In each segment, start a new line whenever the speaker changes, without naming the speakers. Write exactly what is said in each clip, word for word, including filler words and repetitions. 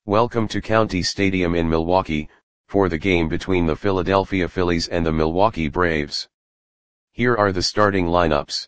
Welcome to County Stadium in Milwaukee, for the game between the Philadelphia Phillies and the Milwaukee Braves. Here are the starting lineups.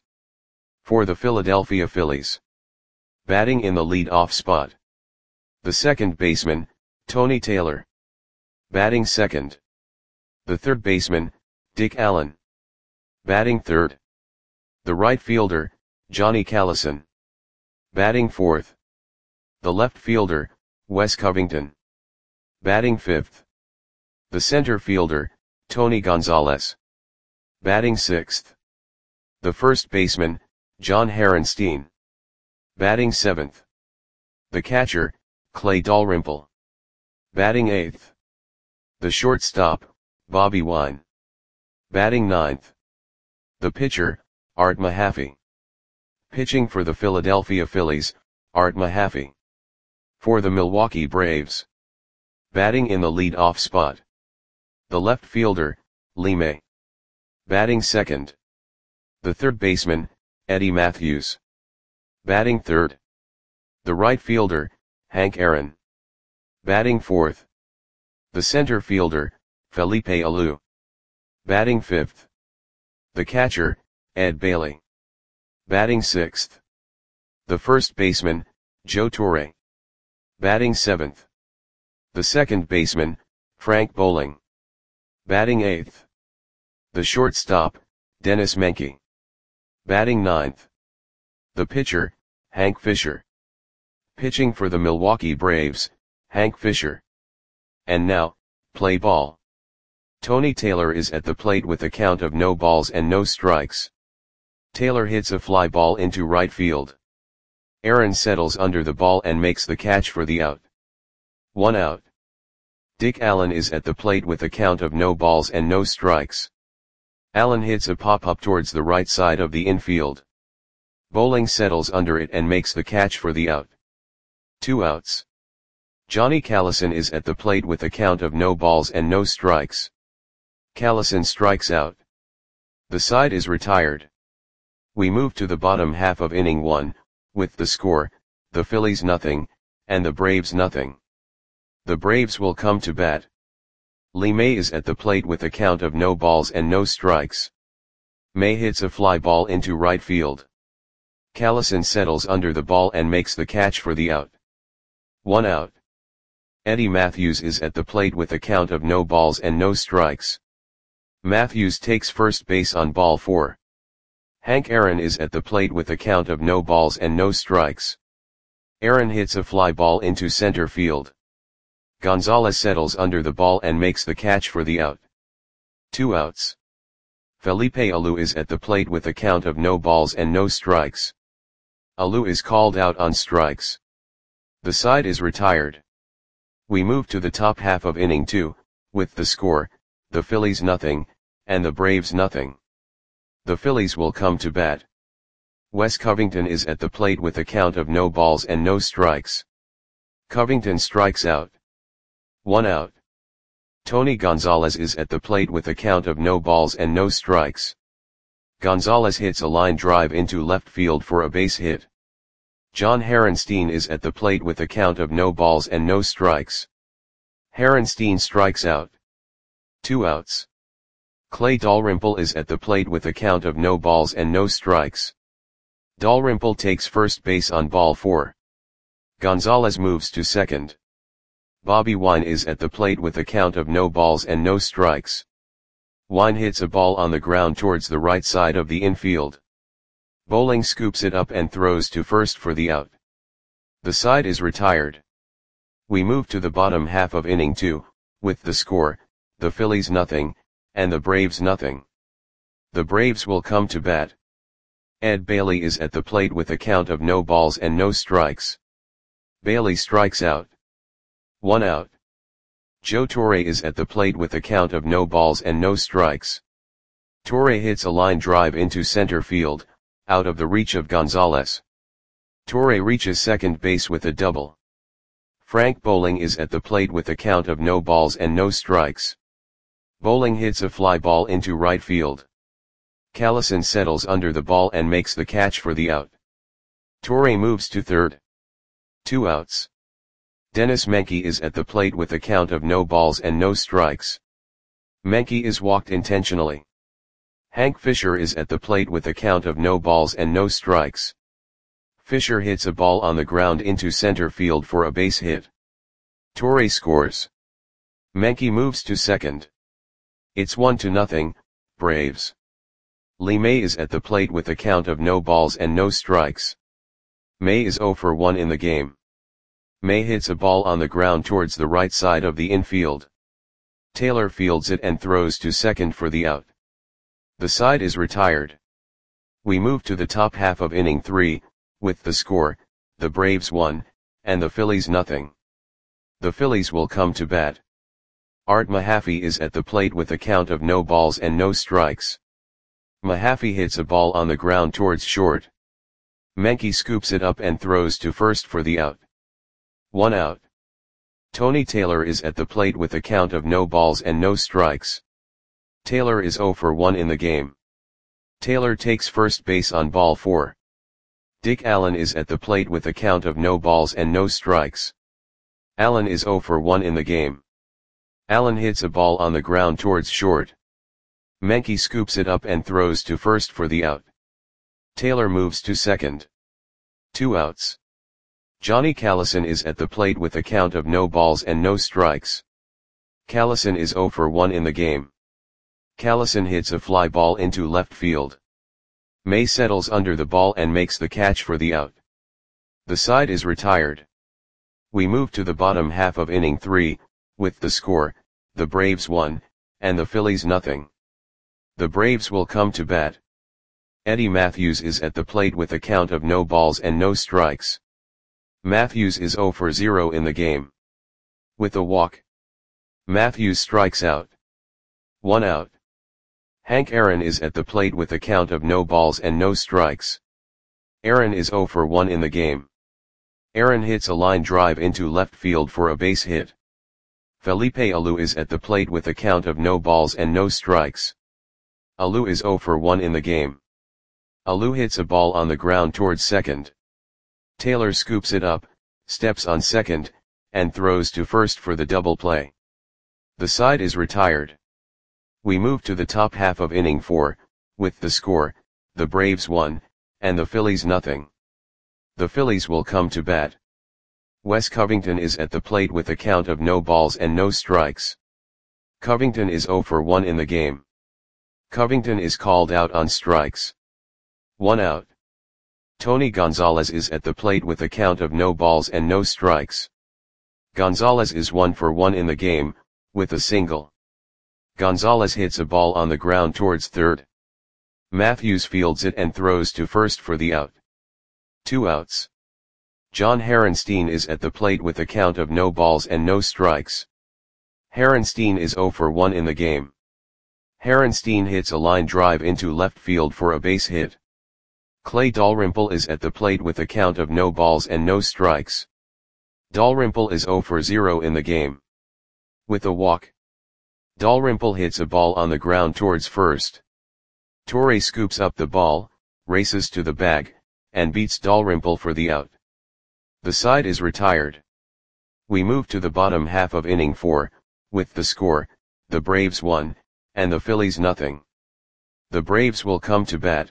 For the Philadelphia Phillies. Batting in the lead-off spot. The second baseman, Tony Taylor. Batting second. The third baseman, Dick Allen. Batting third. The right fielder, Johnny Callison. Batting fourth. The left fielder, Wes Covington. Batting fifth. The center fielder, Tony Gonzalez. Batting sixth. The first baseman, John Harenstein. Batting seventh. The catcher, Clay Dalrymple. Batting eighth. The shortstop, Bobby Wine. Batting ninth. The pitcher, Art Mahaffey. Pitching for the Philadelphia Phillies, Art Mahaffey. For the Milwaukee Braves. Batting in the lead-off spot. The left fielder, Lee May. Batting second. The third baseman, Eddie Matthews. Batting third. The right fielder, Hank Aaron. Batting fourth. The center fielder, Felipe Alou. Batting fifth. The catcher, Ed Bailey. Batting sixth. The first baseman, Joe Torre. Batting seventh. The second baseman, Frank Bowling. Batting eighth. The shortstop, Dennis Menke. Batting ninth. The pitcher, Hank Fisher. Pitching for the Milwaukee Braves, Hank Fisher. And now, play ball. Tony Taylor is at the plate with a count of no balls and no strikes. Taylor hits a fly ball into right field. Aaron settles under the ball and makes the catch for the out. One out. Dick Allen is at the plate with a count of no balls and no strikes. Allen hits a pop-up towards the right side of the infield. Bowling settles under it and makes the catch for the out. Two outs. Johnny Callison is at the plate with a count of no balls and no strikes. Callison strikes out. The side is retired. We move to the bottom half of inning one, with the score, the Phillies nothing, and the Braves nothing. The Braves will come to bat. Lee May is at the plate with a count of no balls and no strikes. May hits a fly ball into right field. Callison settles under the ball and makes the catch for the out. One out. Eddie Matthews is at the plate with a count of no balls and no strikes. Matthews takes first base on ball four. Hank Aaron is at the plate with a count of no balls and no strikes. Aaron hits a fly ball into center field. Gonzalez settles under the ball and makes the catch for the out. Two outs. Felipe Alou is at the plate with a count of no balls and no strikes. Alou is called out on strikes. The side is retired. We move to the top half of inning two, with the score, the Phillies nothing, and the Braves nothing. The Phillies will come to bat. Wes Covington is at the plate with a count of no balls and no strikes. Covington strikes out. One out. Tony Gonzalez is at the plate with a count of no balls and no strikes. Gonzalez hits a line drive into left field for a base hit. John Harenstein is at the plate with a count of no balls and no strikes. Harenstein strikes out. Two outs. Clay Dalrymple is at the plate with a count of no balls and no strikes. Dalrymple takes first base on ball four. Gonzalez moves to second. Bobby Wine is at the plate with a count of no balls and no strikes. Wine hits a ball on the ground towards the right side of the infield. Bowling scoops it up and throws to first for the out. The side is retired. We move to the bottom half of inning two, with the score, the Phillies nothing, and the Braves nothing. The Braves will come to bat. Ed Bailey is at the plate with a count of no balls and no strikes. Bailey strikes out. One out. Joe Torre is at the plate with a count of no balls and no strikes. Torre hits a line drive into center field, out of the reach of Gonzalez. Torre reaches second base with a double. Frank Bowling is at the plate with a count of no balls and no strikes. Bowling hits a fly ball into right field. Callison settles under the ball and makes the catch for the out. Torre moves to third. Two outs. Dennis Menke is at the plate with a count of no balls and no strikes. Menke is walked intentionally. Hank Fisher is at the plate with a count of no balls and no strikes. Fisher hits a ball on the ground into center field for a base hit. Torre scores. Menke moves to second. It's one to nothing, Braves. Lee May is at the plate with a count of no balls and no strikes. May is zero for one in the game. May hits a ball on the ground towards the right side of the infield. Taylor fields it and throws to second for the out. The side is retired. We move to the top half of inning three, with the score, the Braves one, and the Phillies nothing. The Phillies will come to bat. Art Mahaffey is at the plate with a count of no balls and no strikes. Mahaffey hits a ball on the ground towards short. Menke scoops it up and throws to first for the out. One out. Tony Taylor is at the plate with a count of no balls and no strikes. Taylor is zero for one in the game. Taylor takes first base on ball four. Dick Allen is at the plate with a count of no balls and no strikes. Allen is zero for one in the game. Allen hits a ball on the ground towards short. Menke scoops it up and throws to first for the out. Taylor moves to second. Two outs. Johnny Callison is at the plate with a count of no balls and no strikes. Callison is zero for one in the game. Callison hits a fly ball into left field. May settles under the ball and makes the catch for the out. The side is retired. We move to the bottom half of inning three, with the score, the Braves one, and the Phillies nothing. The Braves will come to bat. Eddie Matthews is at the plate with a count of no balls and no strikes. Matthews is zero for zero in the game. With a walk, Matthews strikes out. One out. Hank Aaron is at the plate with a count of no balls and no strikes. Aaron is zero for one in the game. Aaron hits a line drive into left field for a base hit. Felipe Alou is at the plate with a count of no balls and no strikes. Alou is zero for one in the game. Alou hits a ball on the ground towards second. Taylor scoops it up, steps on second, and throws to first for the double play. The side is retired. We move to the top half of inning four, with the score, the Braves one, and the Phillies nothing. The Phillies will come to bat. Wes Covington is at the plate with a count of no balls and no strikes. Covington is zero for one in the game. Covington is called out on strikes. One out. Tony Gonzalez is at the plate with a count of no balls and no strikes. Gonzalez is one for one in the game, with a single. Gonzalez hits a ball on the ground towards third. Matthews fields it and throws to first for the out. Two outs. John Harenstein is at the plate with a count of no balls and no strikes. Harenstein is zero for one in the game. Harenstein hits a line drive into left field for a base hit. Clay Dalrymple is at the plate with a count of no balls and no strikes. Dalrymple is zero for zero in the game. With a walk, Dalrymple hits a ball on the ground towards first. Torre scoops up the ball, races to the bag, and beats Dalrymple for the out. The side is retired. We move to the bottom half of inning four, with the score, the Braves one, and the Phillies nothing. The Braves will come to bat.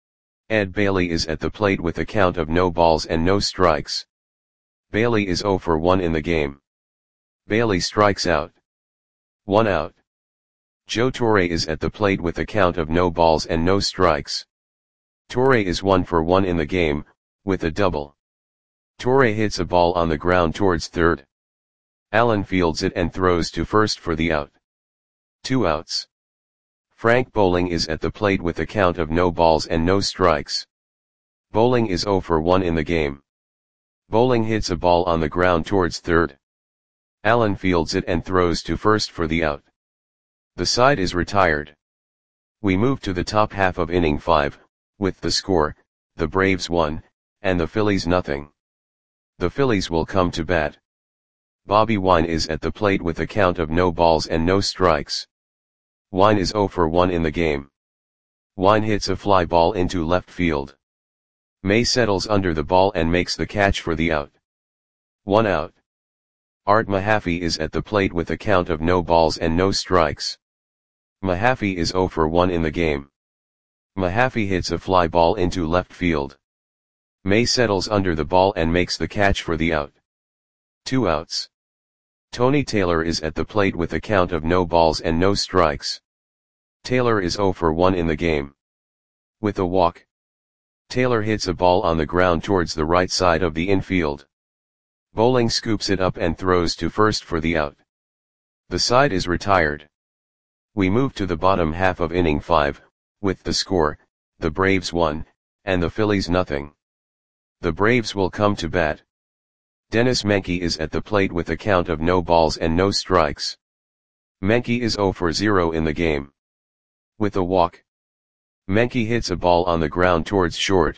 Ed Bailey is at the plate with a count of no balls and no strikes. Bailey is zero for one in the game. Bailey strikes out. One out. Joe Torre is at the plate with a count of no balls and no strikes. Torre is one for one in the game, with a double. Torre hits a ball on the ground towards third. Allen fields it and throws to first for the out. Two outs. Frank Bowling is at the plate with a count of no balls and no strikes. Bowling is zero for one in the game. Bowling hits a ball on the ground towards third. Allen fields it and throws to first for the out. The side is retired. We move to the top half of inning five, with the score, the Braves one, and the Phillies nothing. The Phillies will come to bat. Bobby Wine is at the plate with a count of no balls and no strikes. Wine is zero for one in the game. Wine hits a fly ball into left field. May settles under the ball and makes the catch for the out. One out. Art Mahaffey is at the plate with a count of no balls and no strikes. Mahaffey is zero for one in the game. Mahaffey hits a fly ball into left field. May settles under the ball and makes the catch for the out. Two outs. Tony Taylor is at the plate with a count of no balls and no strikes. Taylor is zero for one in the game. With a walk, Taylor hits a ball on the ground towards the right side of the infield. Bowling scoops it up and throws to first for the out. The side is retired. We move to the bottom half of inning five, with the score, the Braves one, and the Phillies nothing. The Braves will come to bat. Dennis Menke is at the plate with a count of no balls and no strikes. Menke is zero for zero in the game. With a walk, Menke hits a ball on the ground towards short.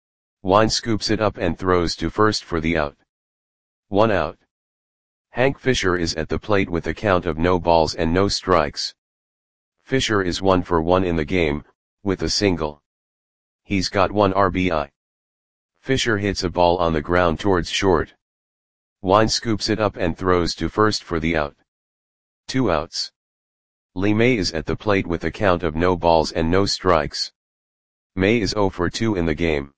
Wine scoops it up and throws to first for the out. One out. Hank Fisher is at the plate with a count of no balls and no strikes. Fisher is one for one in the game, with a single. He's got one R B I. Fisher hits a ball on the ground towards short. Wine scoops it up and throws to first for the out. Two outs. Lee May is at the plate with a count of no balls and no strikes. May is zero for two in the game.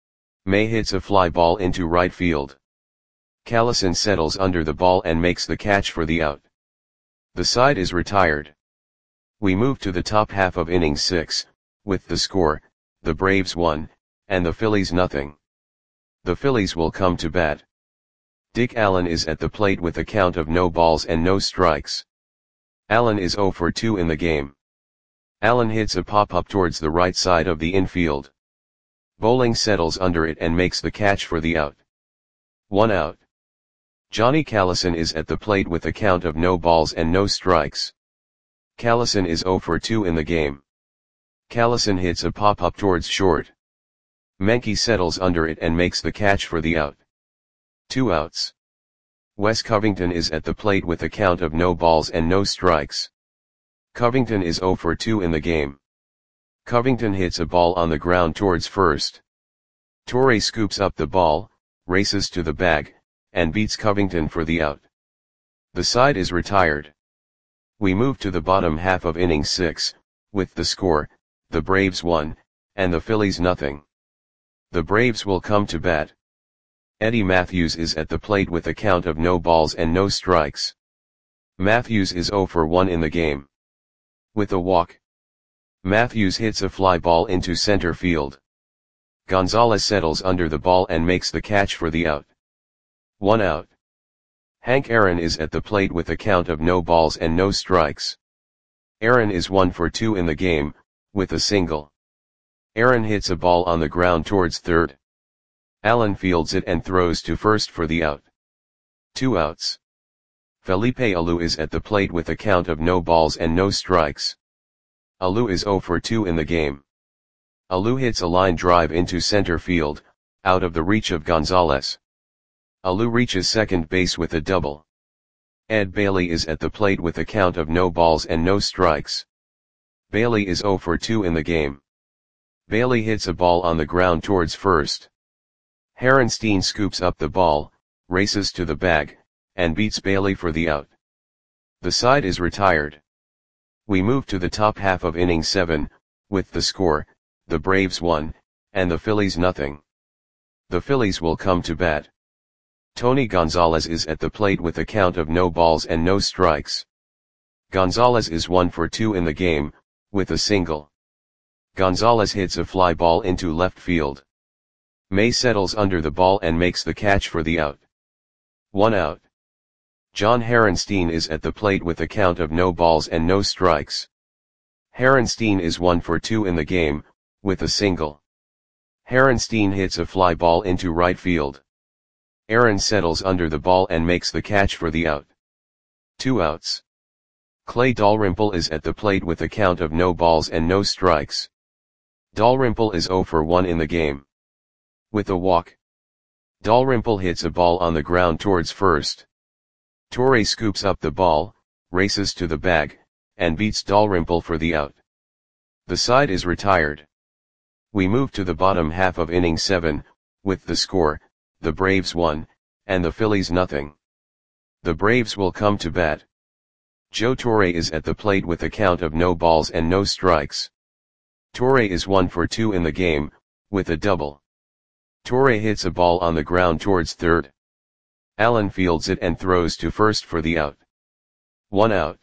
May hits a fly ball into right field. Callison settles under the ball and makes the catch for the out. The side is retired. We move to the top half of inning six, with the score, the Braves one, and the Phillies nothing. The Phillies will come to bat. Dick Allen is at the plate with a count of no balls and no strikes. Allen is zero for two in the game. Allen hits a pop-up towards the right side of the infield. Bowling settles under it and makes the catch for the out. One out. Johnny Callison is at the plate with a count of no balls and no strikes. Callison is zero for two in the game. Callison hits a pop-up towards short. Menke settles under it and makes the catch for the out. Two outs. Wes Covington is at the plate with a count of no balls and no strikes. Covington is zero for two in the game. Covington hits a ball on the ground towards first. Torre scoops up the ball, races to the bag, and beats Covington for the out. The side is retired. We move to the bottom half of inning six, with the score, the Braves one, and the Phillies nothing. The Braves will come to bat. Eddie Matthews is at the plate with a count of no balls and no strikes. Matthews is zero for one in the game. With a walk, Matthews hits a fly ball into center field. Gonzalez settles under the ball and makes the catch for the out. One out. Hank Aaron is at the plate with a count of no balls and no strikes. Aaron is one for two in the game, with a single. Aaron hits a ball on the ground towards third. Allen fields it and throws to first for the out. Two outs. Felipe Alou is at the plate with a count of no balls and no strikes. Alou is zero for two in the game. Alou hits a line drive into center field, out of the reach of Gonzalez. Alou reaches second base with a double. Ed Bailey is at the plate with a count of no balls and no strikes. Bailey is zero for two in the game. Bailey hits a ball on the ground towards first. Harenstein scoops up the ball, races to the bag, and beats Bailey for the out. The side is retired. We move to the top half of inning seven, with the score, the Braves one, and the Phillies nothing. The Phillies will come to bat. Tony Gonzalez is at the plate with a count of no balls and no strikes. Gonzalez is one for two in the game, with a single. Gonzalez hits a fly ball into left field. May settles under the ball and makes the catch for the out. One out. John Harenstein is at the plate with a count of no balls and no strikes. Harenstein is one for two in the game, with a single. Harenstein hits a fly ball into right field. Aaron settles under the ball and makes the catch for the out. Two outs. Clay Dalrymple is at the plate with a count of no balls and no strikes. Dalrymple is zero for one in the game. With a walk, Dalrymple hits a ball on the ground towards first. Torre scoops up the ball, races to the bag, and beats Dalrymple for the out. The side is retired. We move to the bottom half of inning seven, with the score, the Braves one, and the Phillies nothing. The Braves will come to bat. Joe Torre is at the plate with a count of no balls and no strikes. Torre is one for two in the game, with a double. Torre hits a ball on the ground towards third. Allen fields it and throws to first for the out. One out.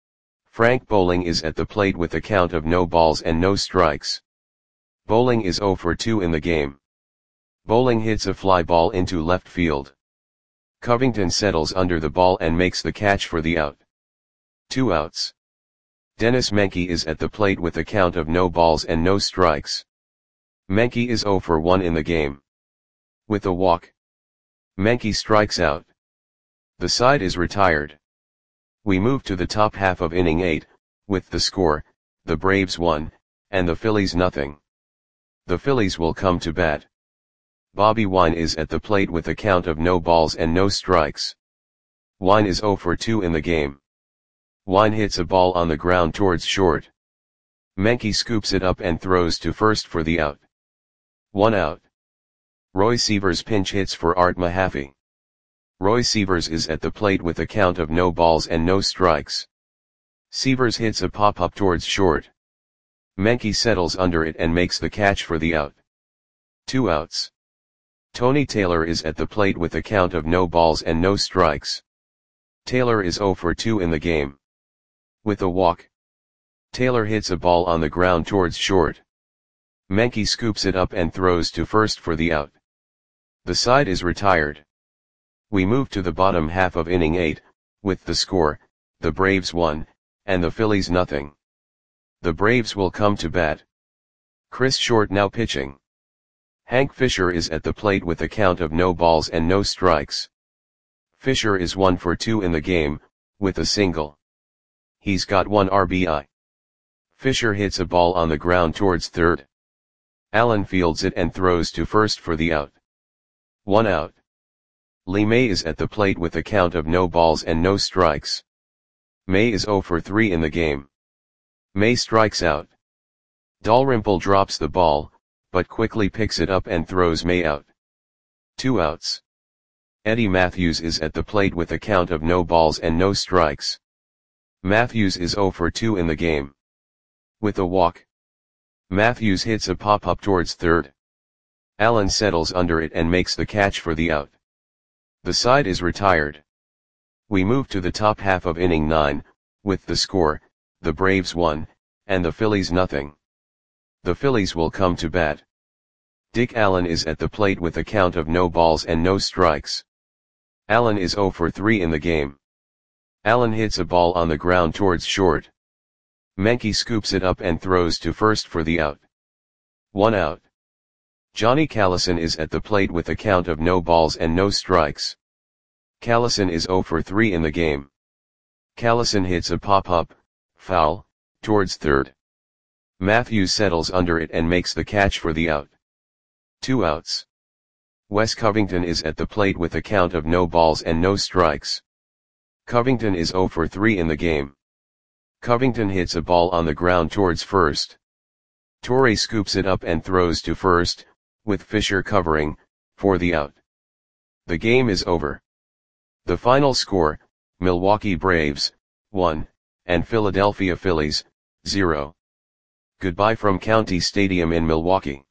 Frank Bowling is at the plate with a count of no balls and no strikes. Bowling is zero for two in the game. Bowling hits a fly ball into left field. Covington settles under the ball and makes the catch for the out. Two outs. Dennis Menke is at the plate with a count of no balls and no strikes. Menke is zero for one in the game. With a walk, Menke strikes out. The side is retired. We move to the top half of inning eight, with the score, the Braves one, and the Phillies nothing. The Phillies will come to bat. Bobby Wine is at the plate with a count of no balls and no strikes. Wine is zero for two in the game. Wine hits a ball on the ground towards short. Menke scoops it up and throws to first for the out. One out. Roy Sievers pinch hits for Art Mahaffey. Roy Sievers is at the plate with a count of no balls and no strikes. Sievers hits a pop-up towards short. Menke settles under it and makes the catch for the out. Two outs. Tony Taylor is at the plate with a count of no balls and no strikes. Taylor is zero for two in the game. With a walk, Taylor hits a ball on the ground towards short. Menke scoops it up and throws to first for the out. The side is retired. We move to the bottom half of inning eight, with the score, the Braves one, and the Phillies nothing. The Braves will come to bat. Chris Short now pitching. Hank Fisher is at the plate with a count of no balls and no strikes. Fisher is one for two in the game, with a single. He's got one R B I. Fisher hits a ball on the ground towards third. Allen fields it and throws to first for the out. One out. Lee May is at the plate with a count of no balls and no strikes. May is zero for three in the game. May strikes out. Dalrymple drops the ball, but quickly picks it up and throws May out. Two outs. Eddie Matthews is at the plate with a count of no balls and no strikes. Matthews is zero for two in the game. With a walk, Matthews hits a pop-up towards third. Allen settles under it and makes the catch for the out. The side is retired. We move to the top half of inning nine, with the score, the Braves one, and the Phillies nothing. The Phillies will come to bat. Dick Allen is at the plate with a count of no balls and no strikes. Allen is zero for three in the game. Allen hits a ball on the ground towards short. Menke scoops it up and throws to first for the out. One out. Johnny Callison is at the plate with a count of no balls and no strikes. Callison is zero for three in the game. Callison hits a pop-up, foul, towards third. Matthews settles under it and makes the catch for the out. Two outs. Wes Covington is at the plate with a count of no balls and no strikes. Covington is zero for three in the game. Covington hits a ball on the ground towards first. Torre scoops it up and throws to first, with Fisher covering, for the out. The game is over. The final score, Milwaukee Braves, one, and Philadelphia Phillies, zero. Goodbye from County Stadium in Milwaukee.